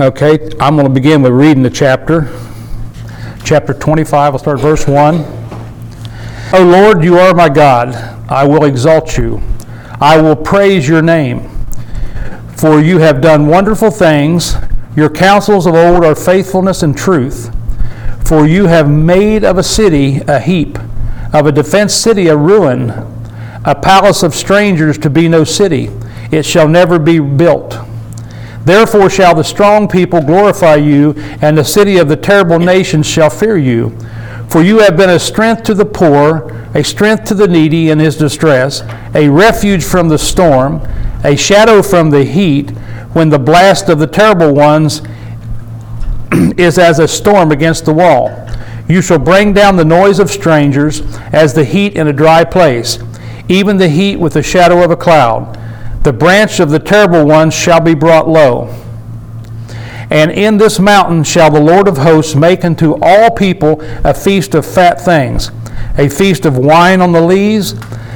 Okay, I'm going to begin with reading the chapter. Chapter 25, I'll start verse 1. O Lord, you are my God. I will exalt you. I will praise your name. For you have done wonderful things. Your counsels of old are faithfulness and truth. For you have made of a city a heap, of a defenced city a ruin, a palace of strangers to be no city. It shall never be built. Therefore shall the strong people glorify you, and the city of the terrible nations shall fear you. For you have been a strength to the poor, a strength to the needy in his distress, a refuge from the storm, a shadow from the heat, when the blast of the terrible ones is as a storm against the wall. You shall bring down the noise of strangers as the heat in a dry place, even the heat with the shadow of a cloud. The branch of the terrible ones shall be brought low. And in this mountain shall the Lord of hosts make unto all people a feast of fat things, a feast of wine on the lees,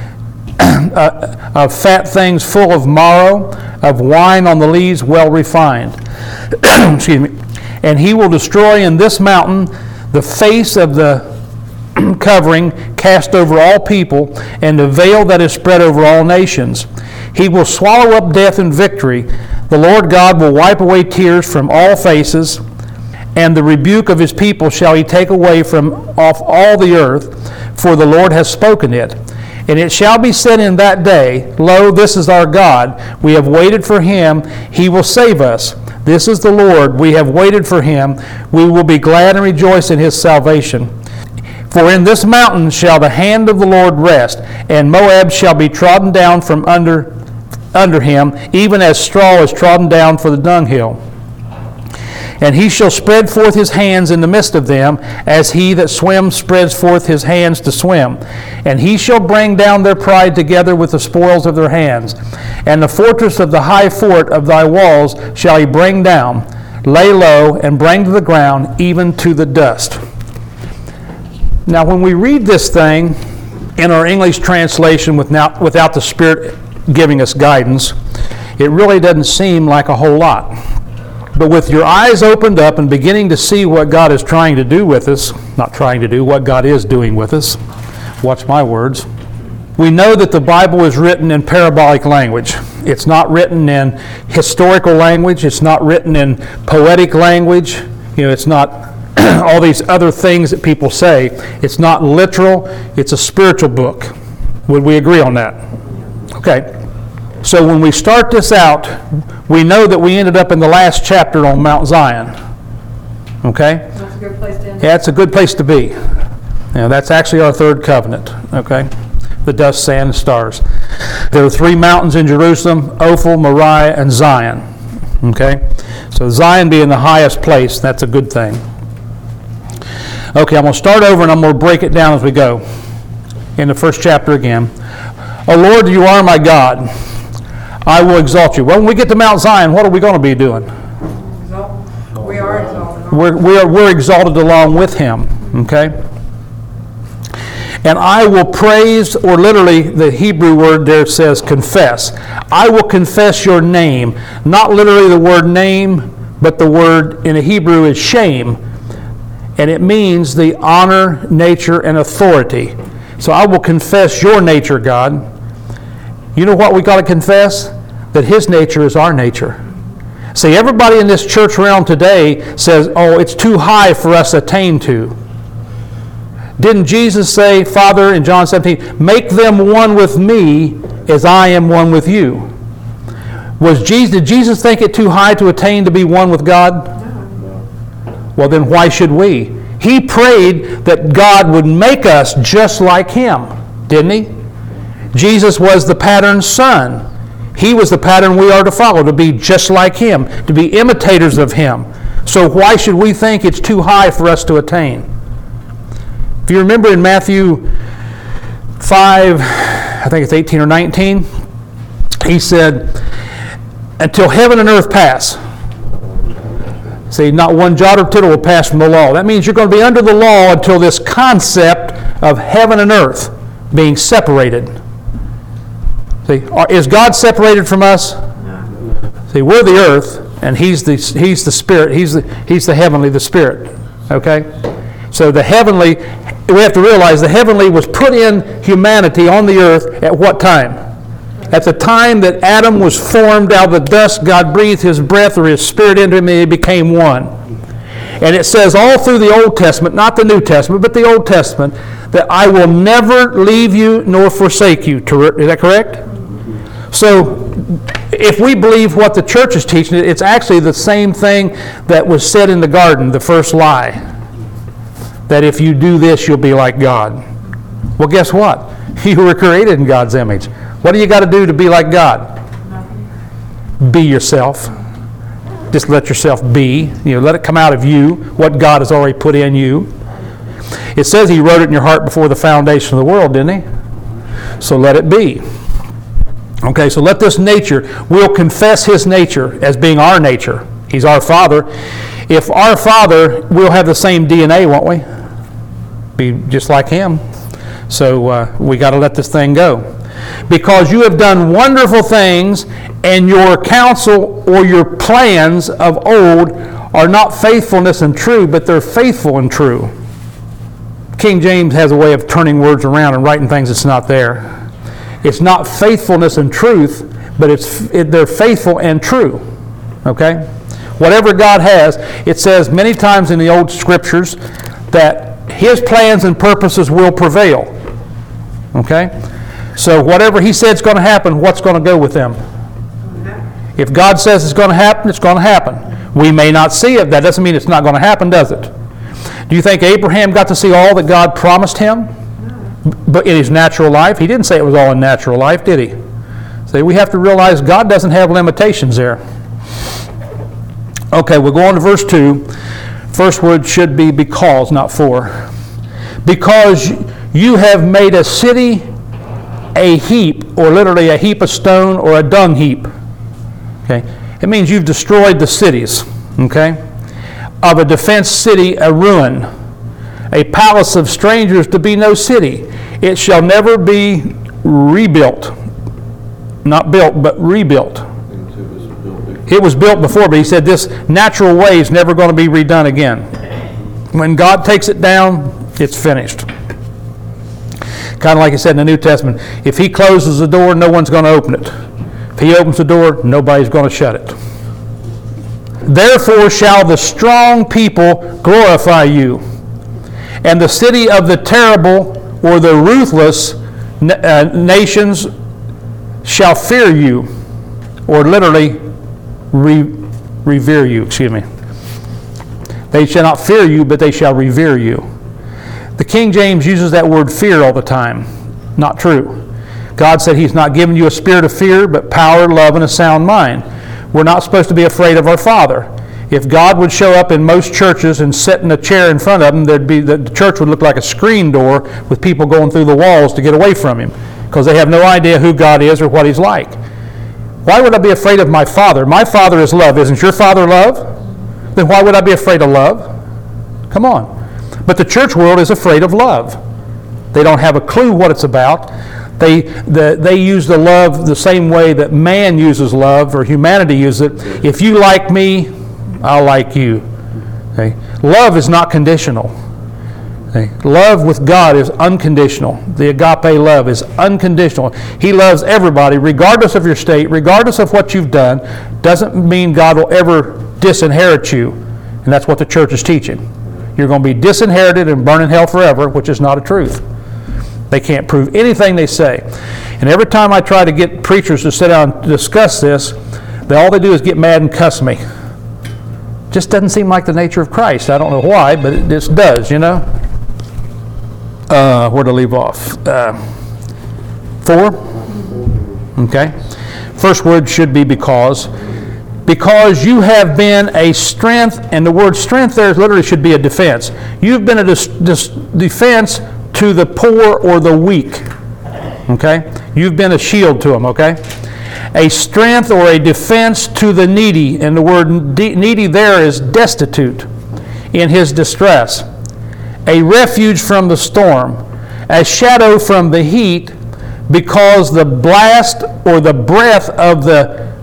of fat things full of marrow, of wine on the lees well refined. Excuse me. And he will destroy in this mountain the face of the covering cast over all people, and the veil that is spread over all nations. He will swallow up death in victory. The Lord God will wipe away tears from all faces, and the rebuke of his people shall he take away from off all the earth, for the Lord has spoken it. And it shall be said in that day, Lo, this is our God. We have waited for him. He will save us. This is the Lord. We have waited for him. We will be glad and rejoice in his salvation. For in this mountain shall the hand of the Lord rest, and Moab shall be trodden down from under him, even as straw is trodden down for the dunghill. And he shall spread forth his hands in the midst of them, as he that swims spreads forth his hands to swim. And he shall bring down their pride together with the spoils of their hands. And the fortress of the high fort of thy walls shall he bring down, lay low, and bring to the ground, even to the dust. Now, when we read this thing in our English translation without the Spirit giving us guidance, it really doesn't seem like a whole lot. But with your eyes opened up and beginning to see what God is trying to do with us, not trying to do, what God is doing with us, watch my words, we know that the Bible is written in parabolic language. It's not written in historical language. It's not written in poetic language. It's not all these other things that people say. It's not literal. It's a spiritual book. Would we agree on that? Okay. So when we start this out, we know that we ended up in the last chapter on Mount Zion. Okay? That's a good place to end. Yeah, it's a good place to be. That's actually our third covenant. Okay? The dust, sand, and stars. There are 3 mountains in Jerusalem: Ophel, Moriah, and Zion. Okay? So Zion being the highest place, that's a good thing. Okay, I'm going to start over and I'm going to break it down as we go. In the first chapter again. O Lord, you are my God. I will exalt you. Well, when we get to Mount Zion, what are we going to be doing? We are exalted. We're exalted along with him. Okay? And I will praise, or literally the Hebrew word there says confess. I will confess your name. Not literally the word name, but the word in the Hebrew is shame. And it means the honor, nature, and authority. So I will confess your nature, God. You know what we got to confess? That his nature is our nature. See, everybody in this church realm today says, oh, it's too high for us to attain to. Didn't Jesus say, Father, in John 17, make them one with me as I am one with you? Did Jesus think it too high to attain to be one with God? Well, then why should we? He prayed that God would make us just like him, didn't he? Jesus was the pattern son. He was the pattern we are to follow, to be just like him, to be imitators of him. So why should we think it's too high for us to attain? If you remember in Matthew 5, I think it's 18 or 19, he said, until heaven and earth pass. See, not one jot or tittle will pass from the law. That means you're going to be under the law until this concept of heaven and earth being separated. See, is God separated from us? See, we're the earth. And he's the spirit. He's the heavenly, the spirit. Okay? So the heavenly, we have to realize the heavenly was put in humanity on the earth at what time? At the time that Adam was formed out of the dust, God breathed his breath or his spirit into him and he became one. And it says all through the Old Testament, not the New Testament, but the Old Testament, that I will never leave you nor forsake you. Is that correct? So if we believe what the church is teaching, it's actually the same thing that was said in the garden, the first lie. That if you do this, you'll be like God. Well, guess what? You were created in God's image. What do you got to do to be like God? Be yourself. Just let yourself be. Let it come out of you, what God has already put in you. It says he wrote it in your heart before the foundation of the world, didn't he? So let it be. Okay, so let this nature, we'll confess his nature as being our nature. He's our Father. If our Father, we'll have the same DNA, won't we? Be just like him. So we got to let this thing go. Because you have done wonderful things, and your counsel or your plans of old are not faithfulness and true, but they're faithful and true. King James has a way of turning words around and writing things that's not there. It's not faithfulness and truth, but they're faithful and true. Okay? Whatever God has, it says many times in the old scriptures that his plans and purposes will prevail. Okay? So whatever he said is going to happen, what's going to go with them? If God says it's going to happen, it's going to happen. We may not see it. That doesn't mean it's not going to happen, does it? Do you think Abraham got to see all that God promised him? But in his natural life? He didn't say it was all in natural life, did he? So we have to realize God doesn't have limitations there. Okay, we'll go on to verse 2. First word should be because, not for. Because you have made a city a heap, or literally a heap of stone or a dung heap. Okay? It means you've destroyed the cities. Okay? Of a defense city, a ruin. A palace of strangers to be no city. It shall never be rebuilt. Not built, but rebuilt. It was built before, but he said this natural way is never going to be redone again. When God takes it down, it's finished. Kind of like he said in the New Testament, if he closes the door, no one's going to open it. If he opens the door, nobody's going to shut it. Therefore shall the strong people glorify you, and the city of the terrible or the ruthless nations shall fear you, or literally revere you, They shall not fear you, but they shall revere you. The King James uses that word fear all the time. Not true. God said he's not given you a spirit of fear, but power, love, and a sound mind. We're not supposed to be afraid of our Father. If God would show up in most churches and sit in a chair in front of them, the church would look like a screen door with people going through the walls to get away from him, because they have no idea who God is or what he's like. Why would I be afraid of my Father? My Father is love. Isn't your Father love? Then why would I be afraid of love? Come on. But the church world is afraid of love. They don't have a clue what it's about. They use the love the same way that man uses love, or humanity uses it. If you like me, I'll like you. Okay? Love is not conditional. Okay? Love with God is unconditional. The agape love is unconditional. He loves everybody, regardless of your state, regardless of what you've done. Doesn't mean God will ever disinherit you. And that's what the church is teaching. You're going to be disinherited and burn in hell forever, which is not a truth. They can't prove anything they say. And every time I try to get preachers to sit down and discuss this, all they do is get mad and cuss me. Just doesn't seem like the nature of Christ. I don't know why, but it just does, Where to leave off? 4? Okay. First word should be because. Because you have been a strength, and the word strength there literally should be a defense. You've been a defense to the poor or the weak. Okay? You've been a shield to them, okay? A strength or a defense to the needy, and the word needy there is destitute in his distress. A refuge from the storm, a shadow from the heat, because the blast or the breath of the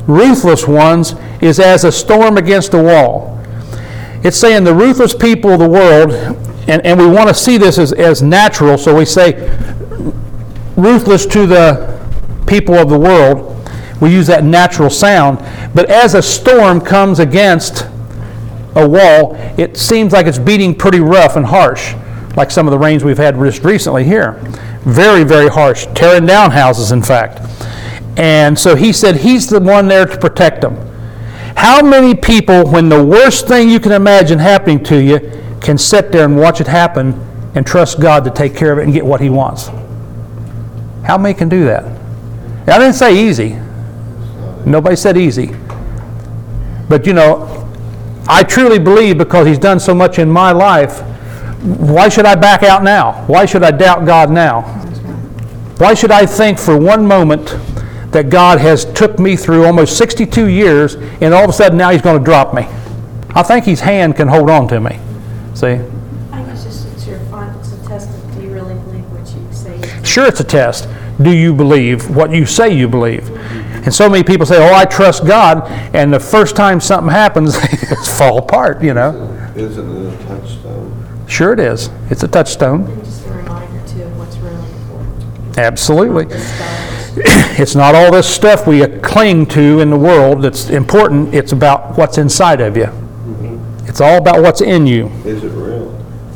ruthless ones is as a storm against a wall. It's saying the ruthless people of the world, and we want to see this as natural, so we say ruthless to the people of the world. We use that natural sound. But as a storm comes against a wall, it seems like it's beating pretty rough and harsh, like some of the rains we've had just recently here. Very, very harsh, tearing down houses, in fact. And so he said he's the one there to protect them. How many people, when the worst thing you can imagine happening to you, can sit there and watch it happen and trust God to take care of it and get what he wants? How many can do that? I didn't say easy. Nobody said easy. But you know, I truly believe, because he's done so much in my life, why should I back out now? Why should I doubt God now? Why should I think for one moment that God has took me through almost 62 years and all of a sudden now he's going to drop me? I think his hand can hold on to me. See? I think it's your fun. It's a test of, do you really believe what you say? Sure, it's a test. Do you believe what you say you believe? And so many people say, oh, I trust God, and the first time something happens, they just fall apart, you know. Isn't it a touchstone? Sure it is. It's a touchstone. And just a reminder, too, of what's really important. Absolutely. The stars. It's not all this stuff we cling to in the world that's important. It's about what's inside of you. It's all about what's in you. Is it real?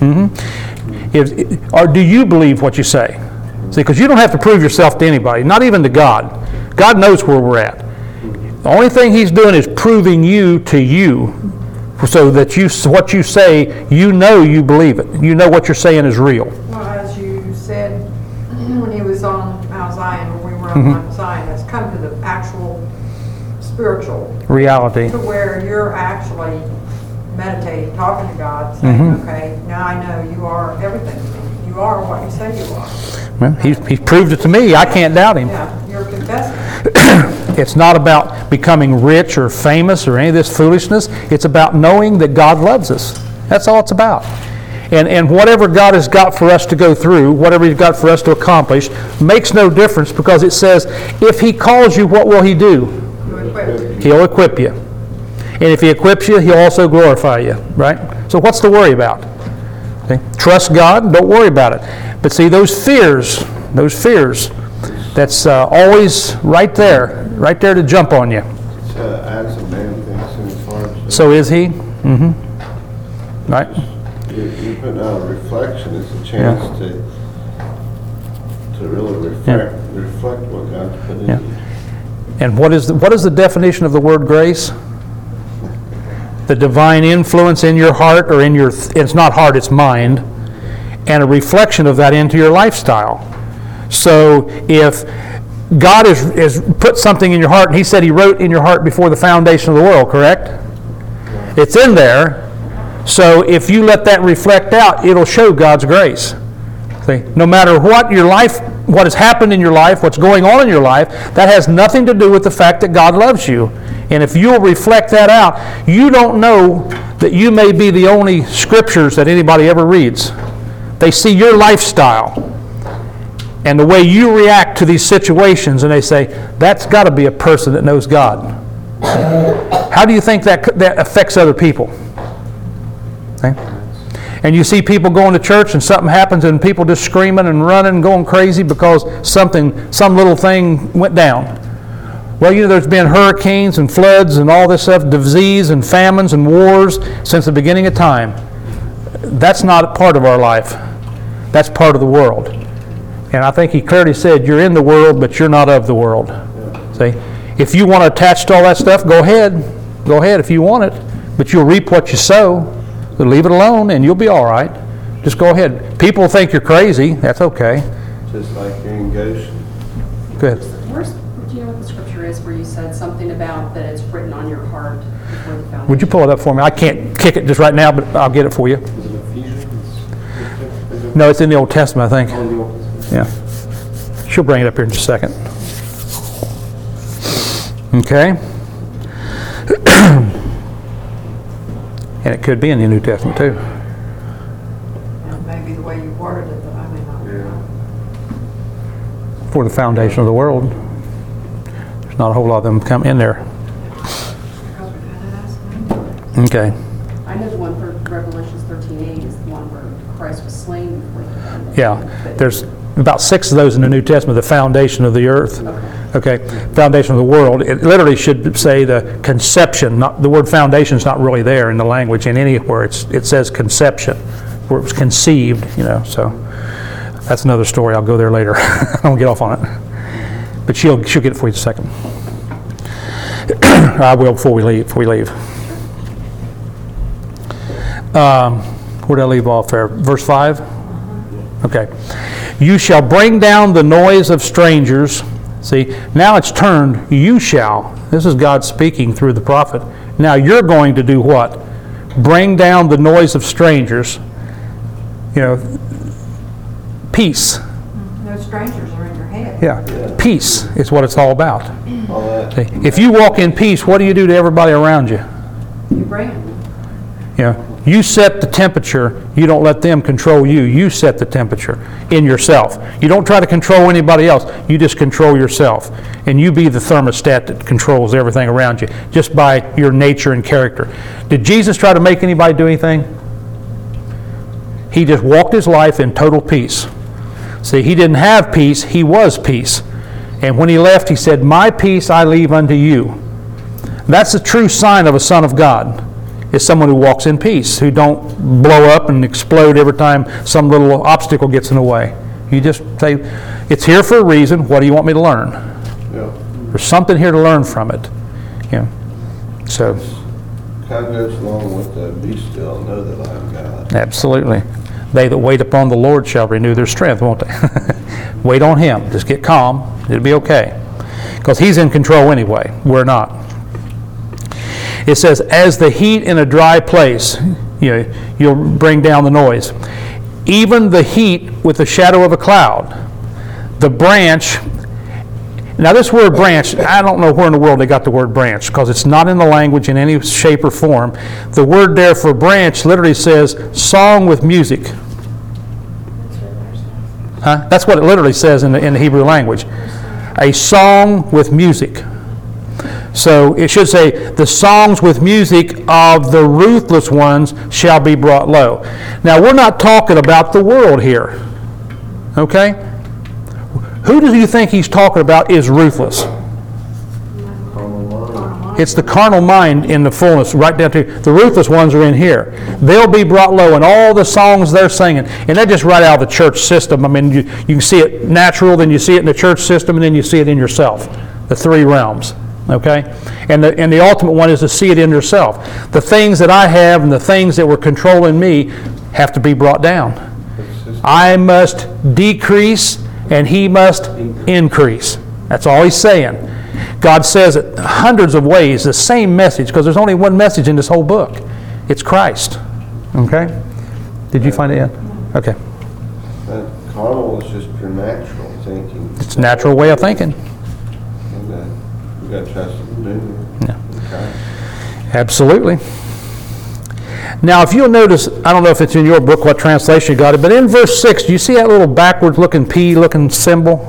Or do you believe what you say? See, because you don't have to prove yourself to anybody, not even to God. God knows where we're at. The only thing he's doing is proving you to you, so that what you say, you know you believe it. You know what you're saying is real. Well, as you said, when he was on Mount Zion, when we were on Mount Zion, it's come to the actual spiritual, Reality. to where you're actually meditating, talking to God, saying, okay, now I know you are everything to me. You are what you say you are. Well, he's proved it to me. I can't doubt him. Yeah, you're confessing. It's not about becoming rich or famous or any of this foolishness. It's about knowing that God loves us. That's all it's about. And whatever God has got for us to go through, whatever he's got for us to accomplish, makes no difference, because it says, if he calls you, what will he do? You equip you. He'll equip you. And if he equips you, he'll also glorify you, right? So what's to worry about? Okay? Trust God, don't worry about it. But see, those fears, that's always right there to jump on you. As a man thinks in his heart. So is he? Right? You put out a reflection as a chance to really reflect what God's put in Yeah. you. And what is the definition of the word grace? The divine influence in your heart, or it's not heart, it's mind, and a reflection of that into your lifestyle. So if God has put something in your heart, and he said he wrote in your heart before the foundation of the world, correct? It's in there. So if you let that reflect out, it'll show God's grace. See, no matter what your life, what has happened in your life, what's going on in your life, that has nothing to do with the fact that God loves you. And if you'll reflect that out, you don't know that you may be the only scriptures that anybody ever reads. They see your lifestyle and the way you react to these situations, and they say, that's got to be a person that knows God. How do you think that affects other people? Okay? And you see people going to church and something happens and people just screaming and running and going crazy because some little thing went down. Well, you know, there's been hurricanes and floods and all this stuff, disease and famines and wars since the beginning of time. That's not a part of our life. That's part of the world. And I think he clearly said, you're in the world, but you're not of the world. See? If you want to attach to all that stuff, go ahead. Go ahead if you want it. But you'll reap what you sow. So leave it alone and you'll be all right. Just go ahead. People think you're crazy. That's okay. Just like you're in Goshen. Good. Do you know what the scripture is where you said something about that it's written on your heart before the foundation? Would you pull it up for me? I can't kick it just right now, but I'll get it for you. Is it Ephesians? No, it's in the Old Testament, I think. Oh, the Old Testament. Yeah. She'll bring it up here in just a second. Okay. And it could be in the New Testament too. And maybe the way you worded it, but I may not. Yeah. For the foundation of the world. There's not a whole lot of them come in there. Okay. I know the one for Revelations 13:8 is the one where Christ was slain before the foundation. Yeah, there's about 6 of those in the New Testament, the foundation of the earth. Okay, foundation of the world. It literally should say the conception. Not the word foundation is not really there in the language in anywhere. It says conception, where it was conceived. So that's another story. I'll go there later. I won't get off on it. But she'll get it for you in a second. I will before we leave. Where did I leave off there? Verse 5? Okay. You shall bring down the noise of strangers. See, now it's turned, you shall. This is God speaking through the prophet. Now you're going to do what? Bring down the noise of strangers. Peace. Those strangers are in your head. Yeah. Peace is what it's all about. All that. See, if you walk in peace, what do you do to everybody around you? You bring them. You set the temperature. You don't let them control you. You set the temperature in yourself. You don't try to control anybody else. You just control yourself. And you be the thermostat that controls everything around you, just by your nature and character. Did Jesus try to make anybody do anything? He just walked his life in total peace. See, he didn't have peace. He was peace. And when he left, he said, my peace I leave unto you. That's the true sign of a son of God. Is someone who walks in peace, who don't blow up and explode every time some little obstacle gets in the way. You just say, it's here for a reason. What do you want me to learn? Yeah. There's something here to learn from it. So, Kind of goes along with the be still and know that I am God. absolutely. They that wait upon the Lord shall renew their strength, won't they? Wait on Him. Just get calm. It'll be okay. Because He's in control anyway. We're not. It says, as the heat in a dry place, you'll bring down the noise. Even the heat with the shadow of a cloud. The branch. Now this word branch, I don't know where in the world they got the word branch, because it's not in the language in any shape or form. The word there for branch literally says song with music. Huh? That's what it literally says in the Hebrew language. A song with music. So it should say, the songs with music of the ruthless ones shall be brought low. Now, we're not talking about the world here. Okay? Who do you think he's talking about is ruthless? It's the carnal mind in the fullness, right down to the ruthless ones are in here. They'll be brought low, and all the songs they're singing, and they're just right out of the church system. I mean, you can see it natural, then you see it in the church system, and then you see it in yourself. The 3 realms. Okay? And the ultimate one is to see it in yourself. The things that I have and the things that were controlling me have to be brought down. I must decrease and He must increase. That's all He's saying. God says it hundreds of ways, the same message, because there's only one message in this whole book. It's Christ. Okay? Did you find it yet? Okay. That carnal is just your natural thinking. It's a natural way of thinking. You got to trust Him to do it. Yeah. Okay. Absolutely. Now, if you'll notice, I don't know if it's in your book, what translation you got it, but in verse 6, do you see that little backwards-looking P-looking symbol?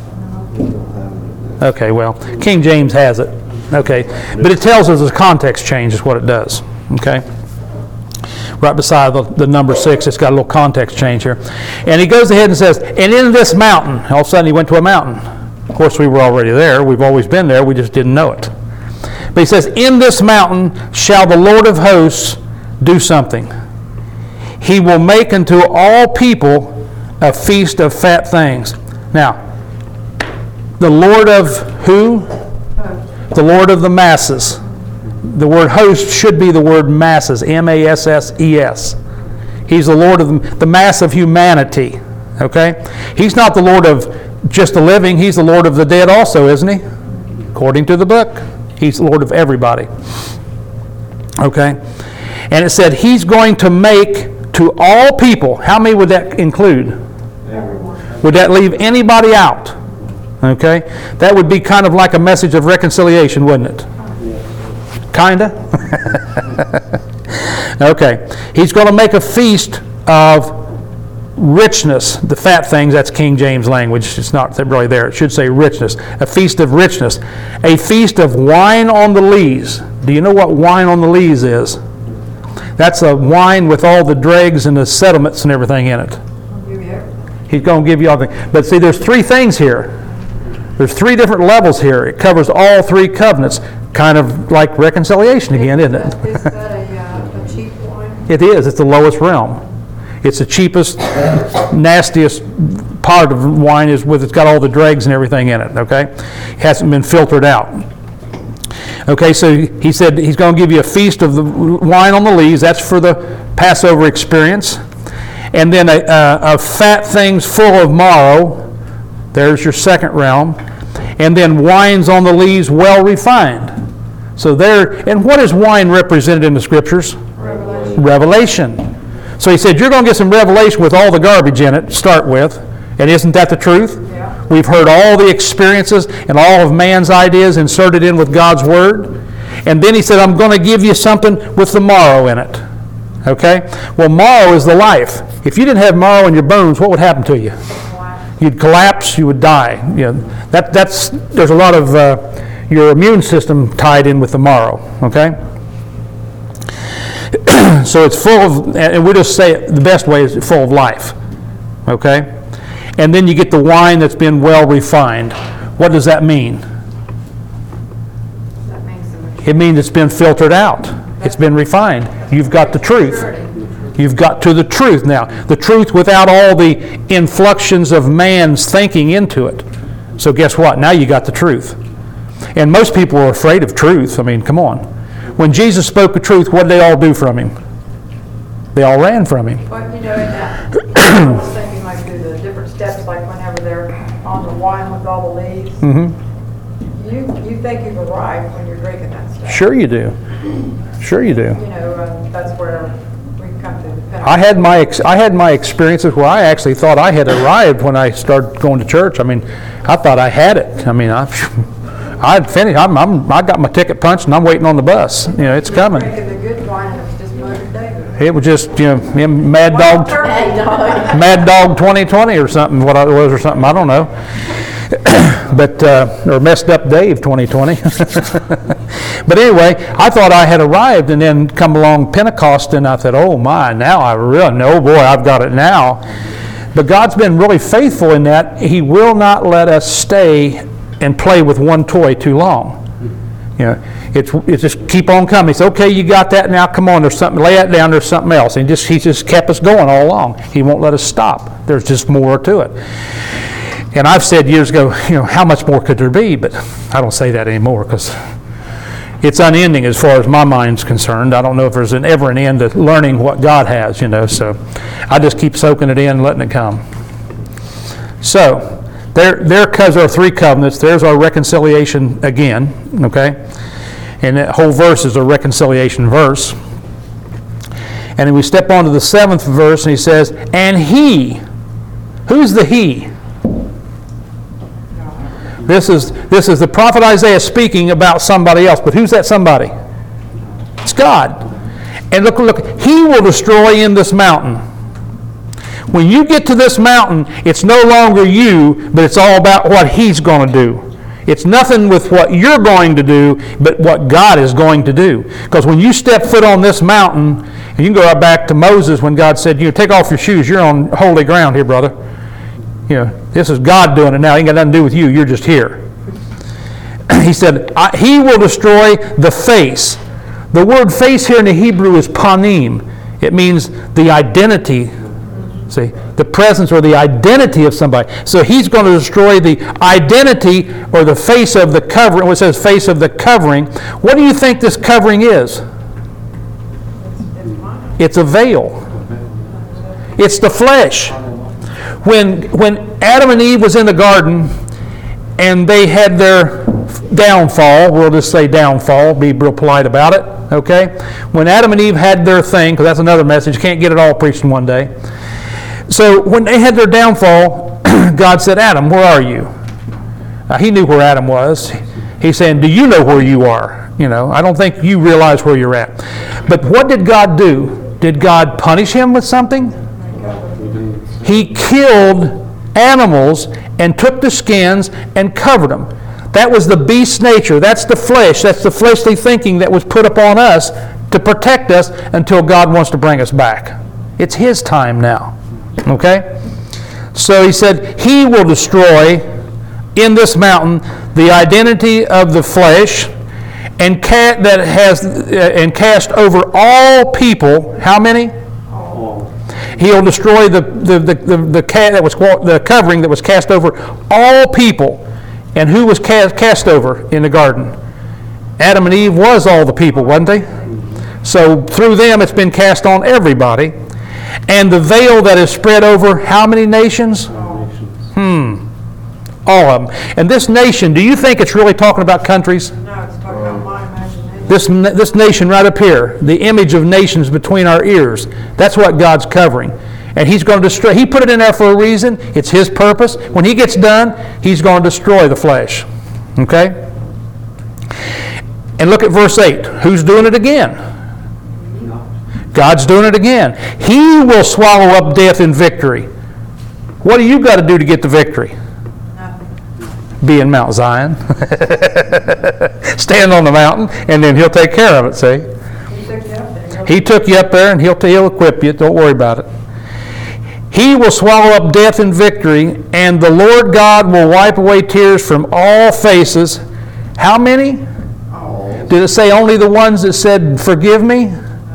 Okay, well, King James has it. Okay, but it tells us the context change is what it does. Okay? Right beside the number 6, it's got a little context change here. And he goes ahead and says, and in this mountain, all of a sudden he went to a mountain. Of course, we were already there. We've always been there. We just didn't know it. But he says, in this mountain shall the Lord of hosts do something. He will make unto all people a feast of fat things. Now, the Lord of who? The Lord of the masses. The word host should be the word masses, M-A-S-S-E-S. He's the Lord of the mass of humanity. Okay? He's not the Lord of just the living. He's the Lord of the dead also, isn't he? According to the book. He's the Lord of everybody. Okay? And it said He's going to make to all people. How many would that include? Everyone. Would that leave anybody out? Okay? That would be kind of like a message of reconciliation, wouldn't it? Kinda? Okay. He's going to make a feast of richness. The fat things, that's King James language. It's not really there. It should say richness. A feast of richness. A feast of wine on the lees. Do you know what wine on the lees is? That's a wine with all the dregs and the settlements and everything in it. I'll give you everything. He's going to give you all the... But see, there's three things here. There's three different levels here. It covers all three covenants, kind of like reconciliation again, isn't it? Is that a cheap wine? It is. It's the lowest realm. It's the cheapest, nastiest part of wine is with it's got all the dregs and everything in it, okay? It hasn't been filtered out. Okay, so he said he's going to give you a feast of the wine on the lees. That's for the Passover experience. And then a fat things full of marrow. There's your second realm. And then wines on the lees well refined. So there, and what is wine represented in the scriptures? Revelation. So he said, you're going to get some revelation with all the garbage in it to start with. And isn't that the truth? Yeah. We've heard all the experiences and all of man's ideas inserted in with God's Word. And then he said, I'm going to give you something with the marrow in it. Okay? Well, marrow is the life. If you didn't have marrow in your bones, what would happen to you? You'd collapse, you would die. You know, there's a lot of your immune system tied in with the marrow. Okay? So it's full of, and we just say it, the best way is full of life. Okay? And then you get the wine that's been well refined. What does that mean? That makes them. It means it's been filtered out. It's been refined. You've got the truth. You've got to the truth now. The truth without all the influxions of man's thinking into it. So guess what? Now you got the truth. And most people are afraid of truth. I mean, come on. When Jesus spoke the truth, what did they all do from him? They all ran from him. But you know, in that, I was thinking like through the different steps, like whenever they're on the wine with all the leaves, you think you've arrived when you're drinking that stuff. Sure you do. Sure you do. You know, that's where we come to the Pentecost. I had my experiences where I actually thought I had arrived when I started going to church. I mean, I thought I had it. I mean, I'd finished. I got my ticket punched and I'm waiting on the bus. You know, it's coming. Drinking the good wine and it was just Mother David. It was just, you know, him Mad Dog 2020 or something, what it was or something, I don't know. But, or Messed Up Dave 2020. But anyway, I thought I had arrived, and then come along Pentecost, and I thought, oh my, now I really know, oh boy, I've got it now. But God's been really faithful in that He will not let us stay and play with one toy too long. You know, it's just keep on coming. It's okay, you got that now. Come on, there's something. Lay that down. There's something else. And He just kept us going all along. He won't let us stop. There's just more to it. And I've said years ago, you know, how much more could there be? But I don't say that anymore because it's unending as far as my mind's concerned. I don't know if there's ever an end to learning what God has. You know, so I just keep soaking it in and letting it come. So. There cause our three covenants. There's our reconciliation again, okay? And that whole verse is a reconciliation verse. And then we step on to the 7th verse, and he says, and he. Who's the he? This is the prophet Isaiah speaking about somebody else, but who's that somebody? It's God. And look, he will destroy in this mountain. When you get to this mountain, it's no longer you, but it's all about what He's going to do. It's nothing with what you're going to do, but what God is going to do. Because when you step foot on this mountain, and you can go right back to Moses when God said, you know, take off your shoes, you're on holy ground here, brother. You know, this is God doing it now. It ain't got nothing to do with you, you're just here. He said, He will destroy the face. The word face here in the Hebrew is panim. It means the identity. See, the presence or the identity of somebody. So He's going to destroy the identity or the face of the covering. When it says face of the covering, what do you think this covering is? It's a veil. It's the flesh. When Adam and Eve was in the garden and they had their downfall, we'll just say downfall, be real polite about it, okay? When Adam and Eve had their thing, because that's another message, can't get it all preached in one day. So when they had their downfall, God said, Adam, where are you? He knew where Adam was. He's saying, do you know where you are? You know, I don't think you realize where you're at. But what did God do? Did God punish him with something? He killed animals and took the skins and covered them. That was the beast's nature. That's the flesh. That's the fleshly thinking that was put upon us. to protect us until God wants to bring us back. It's His time now. Okay? So He said, He will destroy in this mountain the identity of the flesh and cast over all people. How many? He'll destroy the covering that was cast over all people. And who was cast over in the garden? Adam and Eve was all the people, wasn't they? So through them it's been cast on everybody. And the veil that is spread over how many nations? All of them. And this nation, do you think it's really talking about countries? No, it's talking about my imagination. This nation right up here, the image of nations between our ears, that's what God's covering. And He's going to destroy. He put it in there for a reason. It's His purpose. When He gets done, He's going to destroy the flesh. Okay? And look at verse 8. Who's doing it again? God's doing it again. He will swallow up death in victory. What do you got to do to get the victory? Be in Mount Zion. Stand on the mountain, and then He'll take care of it, see? He took you up there, and He'll equip you. Don't worry about it. He will swallow up death in victory, and the Lord God will wipe away tears from all faces. How many? All. Did it say only the ones that said, forgive me?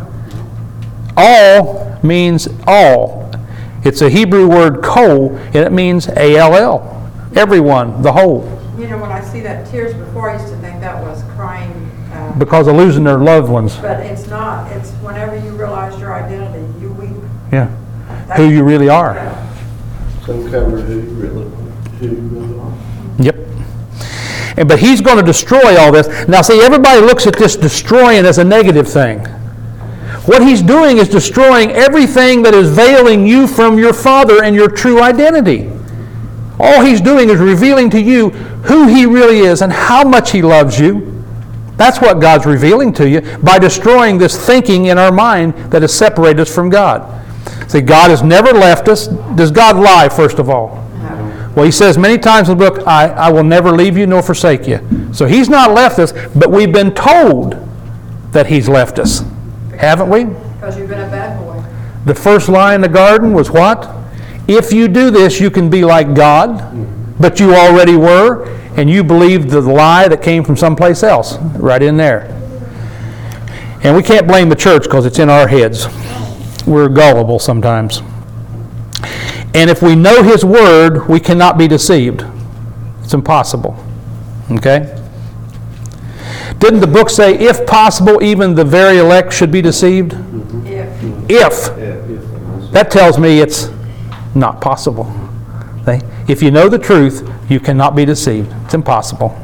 All means all. It's a Hebrew word, kol, and it means A-L-L. Everyone, the whole. You know, when I see that tears before, I used to think that was crying. Because of losing their loved ones. But it's not. It's whenever you realize your identity, you weep. Yeah. Who you really are. Some cover who you really are. Yep. But He's going to destroy all this. Now see, everybody looks at this destroying as a negative thing. What He's doing is destroying everything that is veiling you from your Father and your true identity. All He's doing is revealing to you who He really is and how much He loves you. That's what God's revealing to you by destroying this thinking in our mind that has separated us from God. See, God has never left us. Does God lie, first of all? No. Well, He says many times in the book, I will never leave you nor forsake you. So He's not left us, but we've been told that He's left us. Haven't we? Because you've been a bad boy. The first lie in the garden was what? If you do this, you can be like God, but you already were, and you believed the lie that came from someplace else, right in there. And we can't blame the church because it's in our heads. We're gullible sometimes. And if we know His Word, we cannot be deceived. It's impossible. Okay? Didn't the book say, if possible, even the very elect should be deceived? If. That tells me it's not possible. See? If you know the truth, you cannot be deceived. It's impossible.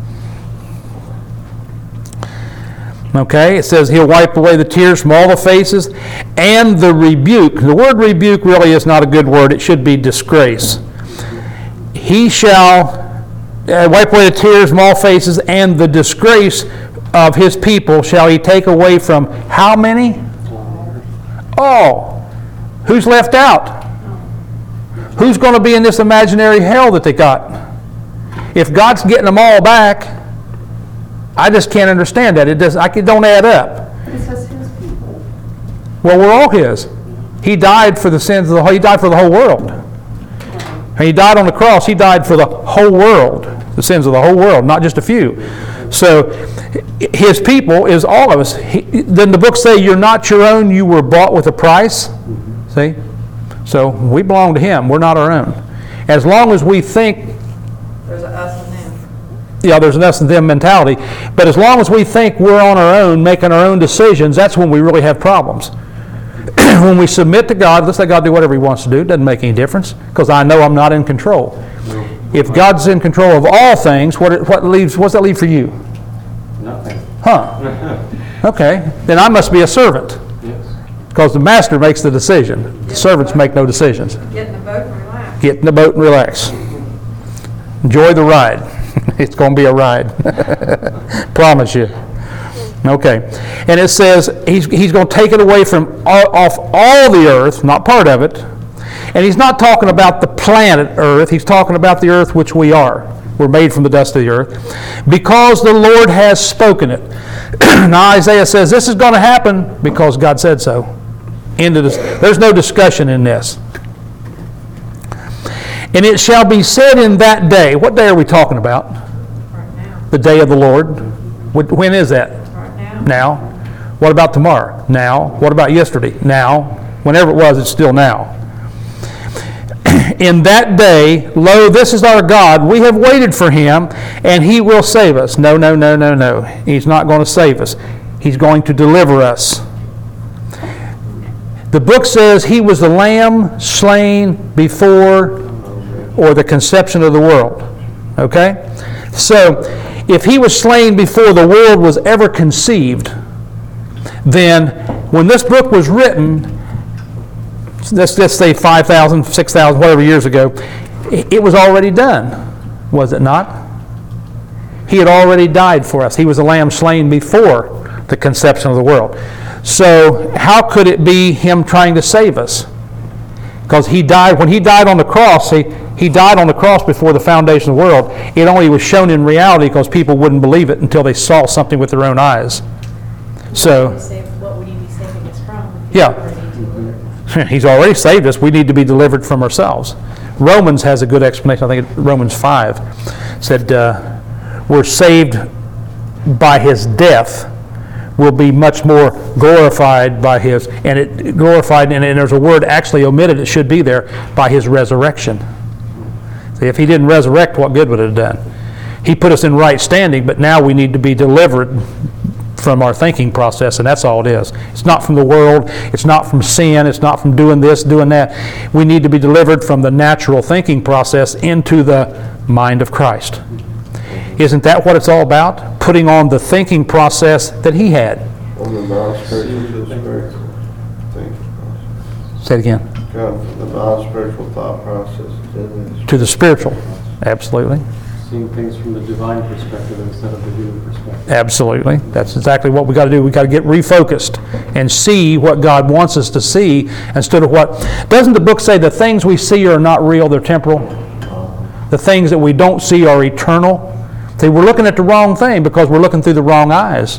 Okay, it says He'll wipe away the tears from all the faces and the rebuke. The word rebuke really is not a good word. It should be disgrace. He shall wipe away the tears from all faces, and the disgrace of His people shall He take away from how many? All. Who's left out? Who's going to be in this imaginary hell that they got? If God's getting them all back, I just can't understand that. It don't add up. It says His people. Well, we're all His. He died for the sins of He died for the whole world. And He died on the cross. He died for the whole world, the sins of the whole world, not just a few. So His people is all of us. Then the book say, you're not your own, you were bought with a price. See? So we belong to Him. We're not our own. As long as we think, There's an us and them. yeah, there's an us and them mentality, but as long as we think we're on our own, making our own decisions, that's when we really have problems. When we submit to God, let's let God do whatever He wants to do. It doesn't make any difference, because I know I'm not in control. If God's in control of all things, what's that leave for you? Nothing. Huh. Okay. Then I must be a servant, Yes. because the master makes the decision. The servants make no decisions. Get in the boat and relax. Get in the boat and relax. Enjoy the ride. It's going to be a ride. Promise you. Okay. And it says he's going to take it away from off all the earth, not part of it. And He's not talking about the planet Earth. He's talking about the earth which we are. We're made from the dust of the earth. Because the Lord has spoken it. Now Isaiah says this is going to happen because God said so. End of this. There's no discussion in this. And it shall be said in that day. What day are we talking about? Right now, The day of the Lord. When is that? right now. Now. What about tomorrow? Now. What about yesterday? Now. Whenever it was, it's still now. In that day, lo, this is our God. We have waited for him, and he will save us. No, no, no, no, no. He's not going to save us. He's going to deliver us. The book says he was the lamb slain before or the conception of the world. Okay? So, if he was slain before the world was ever conceived, then when this book was written, let's say 5,000, 6,000, whatever years ago, it was already done, was it not? He had already died for us. He was a lamb slain before the conception of the world. So how could it be him trying to save us? Because he died, when he died on the cross, he died on the cross before the foundation of the world. It only was shown in reality because people wouldn't believe it until they saw something with their own eyes. So, What would he be saving us from? Yeah. Already delivered? he's already saved us. We need to be delivered from ourselves. Romans has a good explanation. I think Romans 5 said we're saved by his death. We'll be much more glorified by his, and it glorified, and there's a word actually omitted, it should be there, by his resurrection. See, if he didn't resurrect, what good would it have done? He put us in right standing, but now we need to be delivered from our thinking process, and that's all it is. It's not from the world, it's not from sin, it's not from doing this, doing that. We need to be delivered from the natural thinking process into the mind of Christ. Isn't that what it's all about? Putting on the thinking process that he had. On the non-spiritual to the spiritual thinking process. Say it again. Come from the non-spiritual thought process To the spiritual. Absolutely. Seeing things from the divine perspective instead of the human perspective. Absolutely. That's exactly what we got to do. We got to get refocused and see what God wants us to see instead of what. Doesn't the book say the things we see are not real, they're temporal? The things that we don't see are eternal. See, we're looking at the wrong thing because we're looking through the wrong eyes.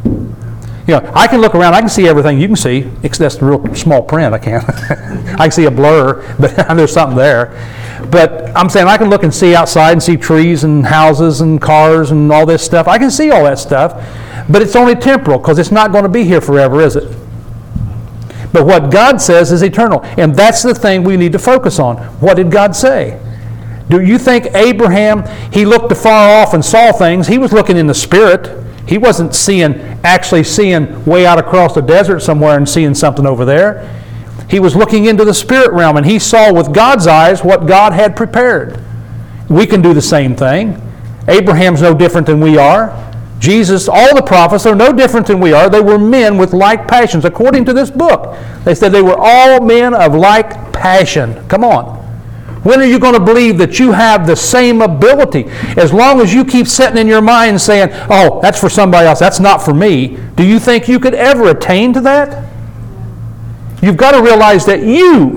You know, I can look around, I can see everything you can see, except that's the real small print, I can't. I can see a blur, but there's something there. But I'm saying I can look and see outside and see trees and houses and cars and all this stuff. I can see all that stuff, but it's only temporal because it's not going to be here forever, is it? But what God says is eternal, and that's the thing we need to focus on. What did God say? Do you think Abraham, he looked afar off and saw things? He was looking in the spirit. He wasn't actually seeing way out across the desert somewhere and seeing something over there. He was looking into the spirit realm, and he saw with God's eyes what God had prepared. We can do the same thing. Abraham's no different than we are. Jesus, all the prophets are no different than we are. They were men with like passions. According to this book, they said they were all men of like passion. Come on. When are you going to believe that you have the same ability? As long as you keep sitting in your mind saying, oh, that's for somebody else, that's not for me, do you think you could ever attain to that? You've got to realize that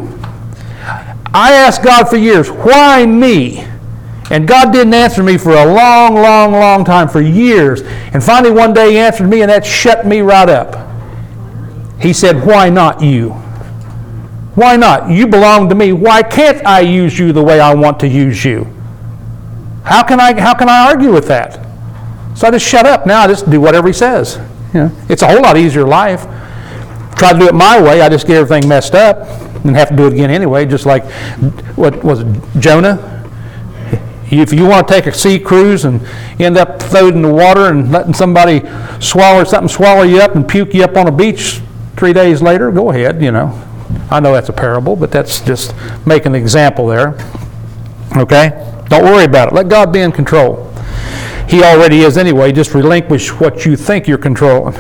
I asked God for years, why me? And God didn't answer me for a long, long, long time, for years. And finally one day he answered me, and that shut me right up. He said, why not you? Why not? You belong to me. Why can't I use you the way I want to use you? How can I argue with that? So I just shut up. Now I just do whatever he says. You know, it's a whole lot easier life. Try to do it my way, I just get everything messed up and have to do it again anyway, just like, what was it, Jonah? If you want to take a sea cruise and end up floating in the water and letting somebody swallow you up and puke you up on a beach 3 days later, go ahead, you know. I know that's a parable, but that's just making an example there. Okay? Don't worry about it. Let God be in control. He already is anyway. Just relinquish what you think you're controlling.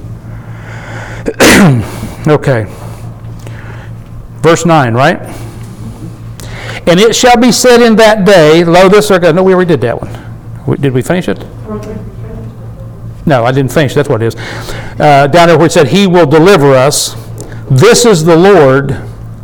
Okay. Verse 9, right? And it shall be said in that day, lo, this or no, we already did that one. Did we finish it? No, I didn't finish. That's what it is. Down there where it said, he will deliver us. This is the Lord.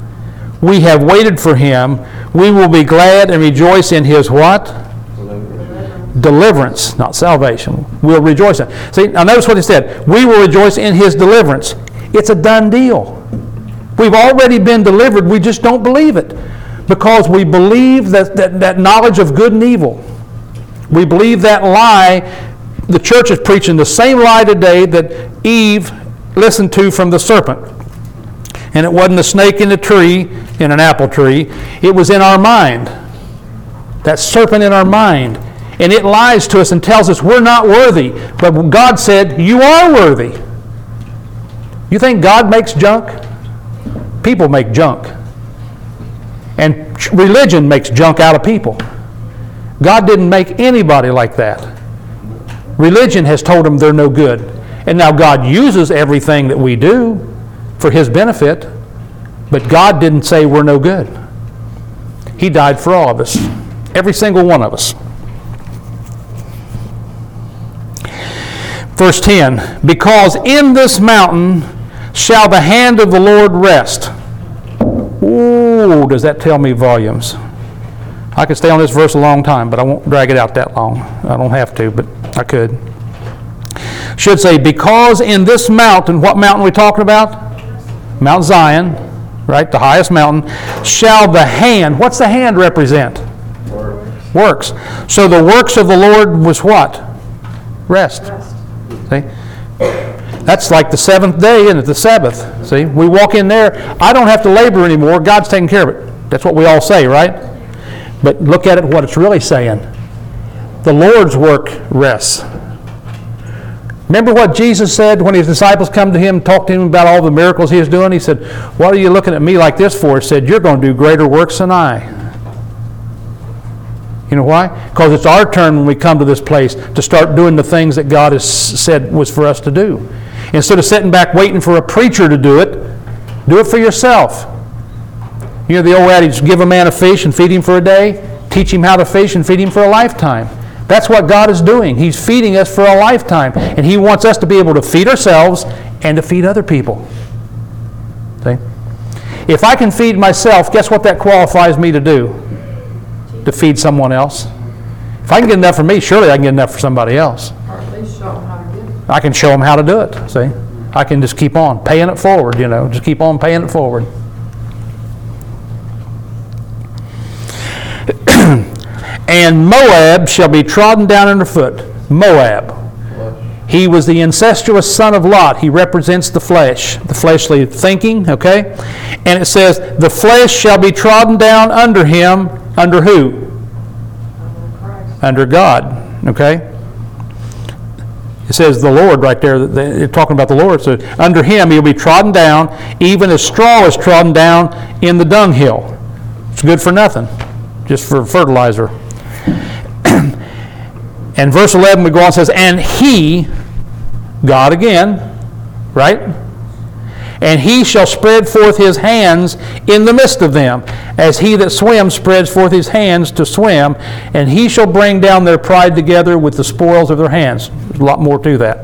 We have waited for him. We will be glad and rejoice in his what? deliverance, not salvation. We'll rejoice in. See, now notice what he said. We will rejoice in his deliverance. It's a done deal. We've already been delivered. We just don't believe it because we believe that knowledge of good and evil. We believe that lie. The church is preaching the same lie today that Eve listened to from the serpent. And it wasn't a snake in a tree, in an apple tree. It was in our mind. That serpent in our mind. And it lies to us and tells us we're not worthy. But God said, you are worthy. You think God makes junk? People make junk. And religion makes junk out of people. God didn't make anybody like that. Religion has told them they're no good. And now God uses everything that we do for his benefit, but God didn't say we're no good. He died for all of us, every single one of us. Verse 10, because in this mountain shall the hand of the Lord rest. Ooh, does that tell me volumes? I could stay on this verse a long time, but I won't drag it out that long. I don't have to, but I could. Should say, because in this mountain, what mountain are we talking about? Mount Zion, right, the highest mountain, shall the hand, what's the hand represent? Works. So the works of the Lord was what? Rest. See? That's like the seventh day, isn't it? The Sabbath. See? We walk in there, I don't have to labor anymore, God's taking care of it. That's what we all say, right? But look at it, what it's really saying. The Lord's work rests. Remember what Jesus said when his disciples come to him and talked to him about all the miracles he was doing? He said, what are you looking at me like this for? He said, you're going to do greater works than I. You know why? Because it's our turn when we come to this place to start doing the things that God has said was for us to do. Instead of sitting back waiting for a preacher to do it for yourself. You know the old adage, give a man a fish and feed him for a day, teach him how to fish and feed him for a lifetime. That's what God is doing. He's feeding us for a lifetime. And he wants us to be able to feed ourselves and to feed other people. See? If I can feed myself, guess what that qualifies me to do? To feed someone else. If I can get enough for me, surely I can get enough for somebody else. Or at least show them how to do it. I can show them how to do it. See? I can just keep on paying it forward, just keep on paying it forward. And Moab shall be trodden down underfoot. Moab. He was the incestuous son of Lot. He represents the flesh, the fleshly thinking, okay? And it says, the flesh shall be trodden down under him. Under who? Under God, okay? It says the Lord right there. They're talking about the Lord. So under him he'll be trodden down, even as straw is trodden down in the dunghill. It's good for nothing, just for fertilizer. And verse 11 we go on and says, and he, God again, right? And he shall spread forth his hands in the midst of them, as he that swims spreads forth his hands to swim, and he shall bring down their pride together with the spoils of their hands. There's a lot more to that.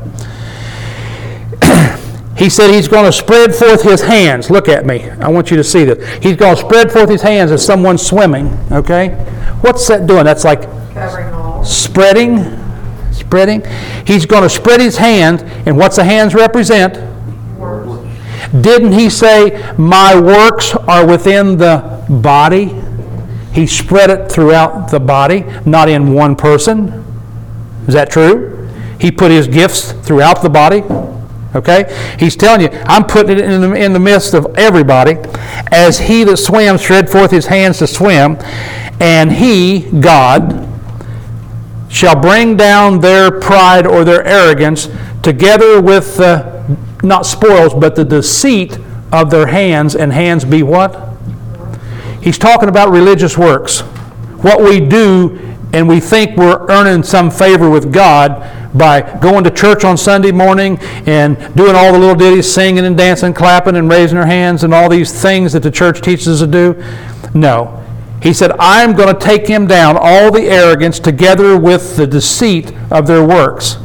He said he's going to spread forth his hands. Look at me. I want you to see this. He's going to spread forth his hands as someone swimming, okay? What's that doing? That's like Covering all. spreading. He's going to spread his hand, and what's the hands represent? Works. Didn't he say, my works are within the body? He spread it throughout the body, not in one person. Is that true? He put his gifts throughout the body. Okay? He's telling you, I'm putting it in the midst of everybody. As he that swims spread forth his hands to swim, and he, God, shall bring down their pride or their arrogance together with not spoils, but the deceit of their hands. And hands be what? He's talking about religious works. What we do, and we think we're earning some favor with God by going to church on Sunday morning and doing all the little ditties, singing and dancing, clapping and raising our hands and all these things that the church teaches us to do. No. He said, I'm going to take him down, all the arrogance, together with the deceit of their works.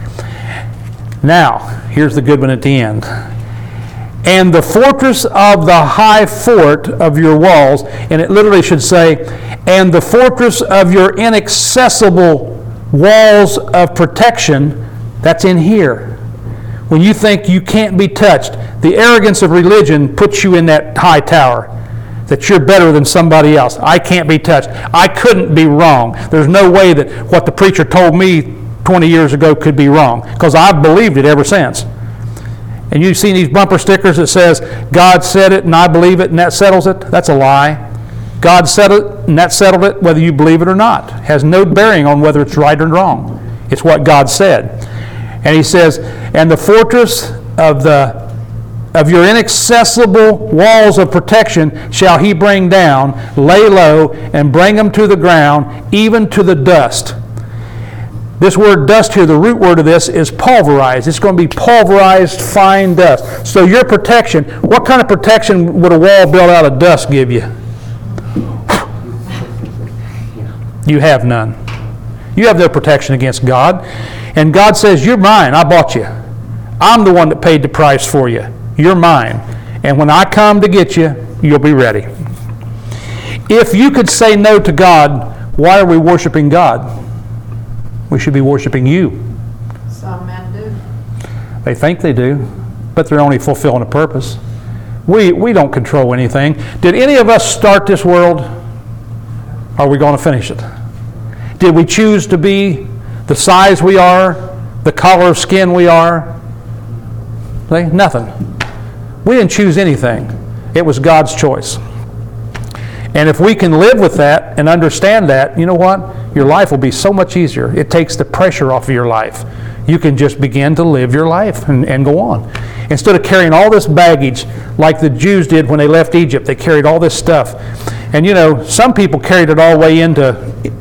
Now, here's the good one at the end. And the fortress of the high fort of your walls, and it literally should say, and the fortress of your inaccessible walls of protection, that's in here. When you think you can't be touched, the arrogance of religion puts you in that high tower, that you're better than somebody else. I can't be touched. I couldn't be wrong. There's no way that what the preacher told me 20 years ago could be wrong, because I've believed it ever since. And you've seen these bumper stickers that says, God said it and I believe it and that settles it. That's a lie. God said it and that settled it, whether you believe it or not. It has no bearing on whether it's right or wrong. It's what God said. And he says, and the fortress of your inaccessible walls of protection shall he bring down, lay low, and bring them to the ground, even to the dust. This word dust here, the root word of this is pulverized. It's going to be pulverized fine dust. So your protection, what kind of protection would a wall built out of dust give you? You have none. You have no protection against God. And God says, you're mine. I bought you. I'm the one that paid the price for you. You're mine. And when I come to get you, you'll be ready. If you could say no to God, why are we worshiping God? We should be worshiping you. Some men do. They think they do, but they're only fulfilling a purpose. We don't control anything. Did any of us start this world? Are we going to finish it? Did we choose to be the size we are, the color of skin we are? See? Nothing. We didn't choose anything. It was God's choice. And if we can live with that and understand that, you know what? Your life will be so much easier. It takes the pressure off of your life. You can just begin to live your life and go on. Instead of carrying all this baggage like the Jews did when they left Egypt, they carried all this stuff. And you know, some people carried it all the way into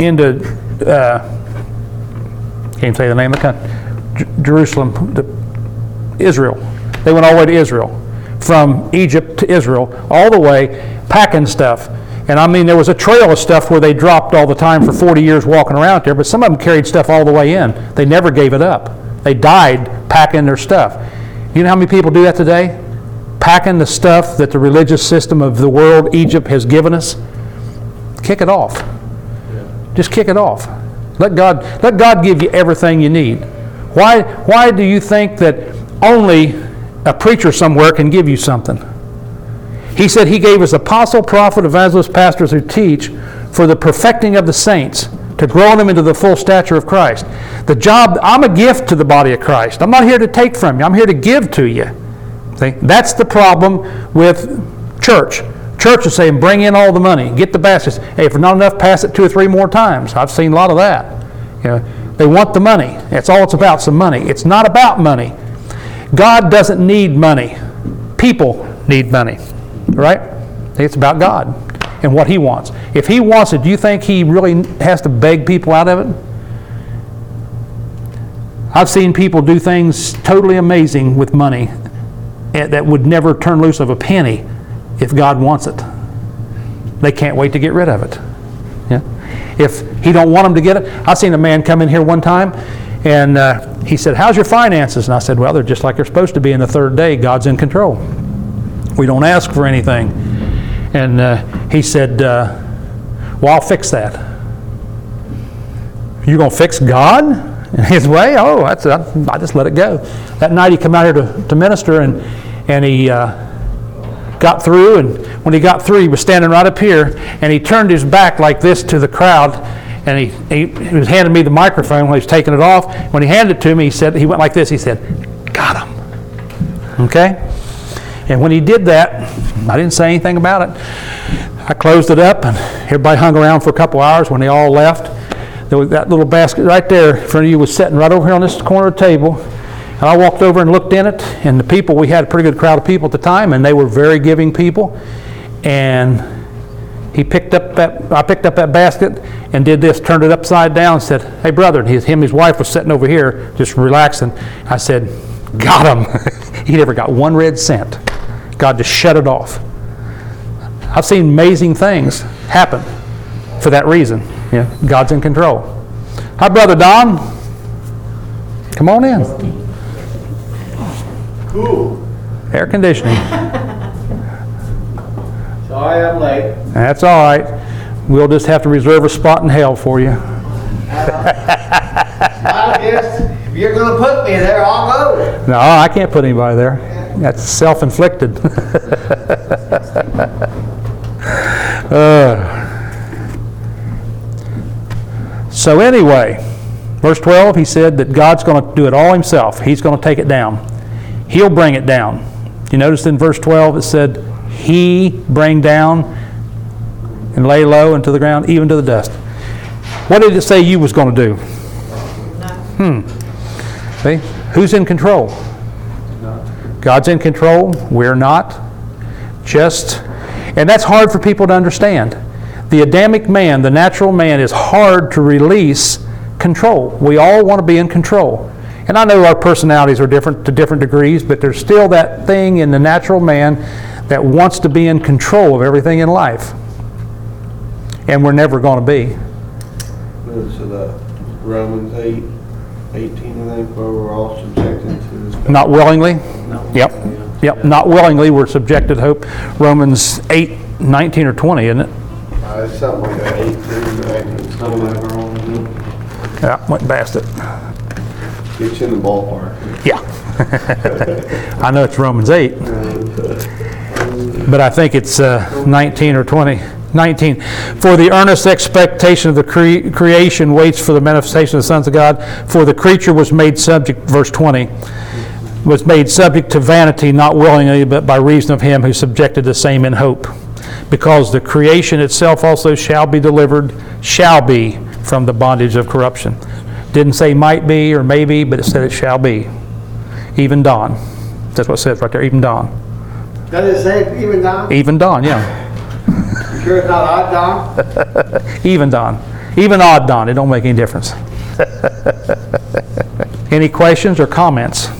can't say the name of the country, Jerusalem, Israel. They went all the way to Israel. From Egypt to Israel, all the way, packing stuff. And I mean, there was a trail of stuff where they dropped all the time for 40 years walking around there, but some of them carried stuff all the way in. They never gave it up. They died packing their stuff. You know how many people do that today? Packing the stuff that the religious system of the world, Egypt, has given us. Kick it off. Just kick it off. Let God give you everything you need. Why do you think that only a preacher somewhere can give you something? He said he gave us apostle, prophet, evangelist, pastors who teach for the perfecting of the saints, to grow them into the full stature of Christ. The job, I'm a gift to the body of Christ. I'm not here to take from you. I'm here to give to you. See? That's the problem with church. Church is saying, bring in all the money. Get the baskets. Hey, if not enough, pass it 2 or 3 more times. I've seen a lot of that. You know, they want the money. That's all it's about, some money. It's not about money. God doesn't need money. People need money. Right? It's about God and what He wants. If He wants it, do you think He really has to beg people out of it? I've seen people do things totally amazing with money that would never turn loose of a penny if God wants it. They can't wait to get rid of it. Yeah? If He don't want them to get it. I've seen a man come in here one time and he said, how's your finances? And I said, well, they're just like they're supposed to be in the third day. God's in control. We don't ask for anything. And he said, well, I'll fix that. You going to fix God in His way? Oh, I just let it go. That night he come out here to minister, and he got through, and when he got through, he was standing right up here, and he turned his back like this to the crowd, and he was handing me the microphone when he was taking it off. When he handed it to me, he went like this. He said, got him. Okay? And when he did that, I didn't say anything about it. I closed it up, and everybody hung around for a couple hours. When they all left, there was that little basket right there in front of you was sitting right over here on this corner of the table. And I walked over and looked in it, and the people, we had a pretty good crowd of people at the time, and they were very giving people. And I picked up that basket and did this, turned it upside down, and said, hey, brother. And his wife was sitting over here just relaxing. I said, got him. He never got 1 red cent. God just shut it off. I've seen amazing things happen for that reason. Yeah, God's in control. Hi, Brother Don. Come on in. Cool. Air conditioning. Sorry I'm late. That's all right. We'll just have to reserve a spot in hell for you. I guess if you're gonna put me there, I'll go. No, I can't put anybody there. That's self-inflicted. So anyway, verse 12, he said that God's going to do it all himself. He's going to take it down. He'll bring it down. You notice in verse 12 it said, he bring down and lay low into the ground, even to the dust. What did it say you was going to do? See? Who's in control? God's in control. We're not. And that's hard for people to understand. The Adamic man, the natural man, is hard to release control. We all want to be in control. And I know our personalities are different to different degrees, but there's still that thing in the natural man that wants to be in control of everything in life. And we're never going to be. So the Romans 8:18, I think, where we're all subjected to this. Not willingly? Yep. Yep. Not willingly, we're subjected to hope. Romans 8:19 or 20, isn't it? It's something like that, 18, 19. Yeah, went past it. Gets you in the ballpark. Yeah. I know it's Romans 8, but I think it's 19 or 20. 19. For the earnest expectation of the creation waits for the manifestation of the sons of God. For the creature was made subject, verse 20, was made subject to vanity, not willingly, but by reason of him who subjected the same in hope. Because the creation itself also shall be delivered, shall be from the bondage of corruption. Didn't say might be or maybe, but it said it shall be. Even dawn. That's what it says right there, even dawn. Does it say even dawn? Even dawn, yeah. You sure it's not odd dawn? Even dawn. Even odd dawn, it don't make any difference. Any questions or comments?